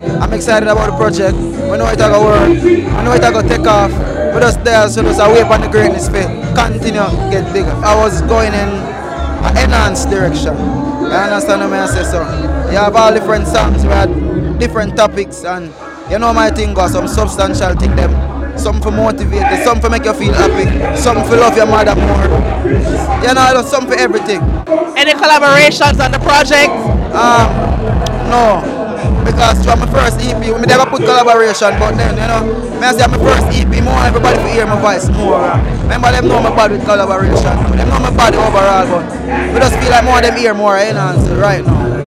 I'm excited about the project. We know it's going to work. We know it's going to take off. We just there, so just wait on the greatness for continue to get bigger. I was going in an enhanced direction. You understand what I say? So you have all different songs, we had different topics, and you know my thing got some substantial thing them. Some for motivate you, some for make you feel happy, some for love your mother more. You know, some for everything. Any collaborations on the project? No, because from my first EP, we never put collaboration, but then, you know, I say my first EP, more everybody to hear my voice more. Remember, them know my bad with collaboration, but them know my body overall, but we just feel like more of them hear more, you know, so right now.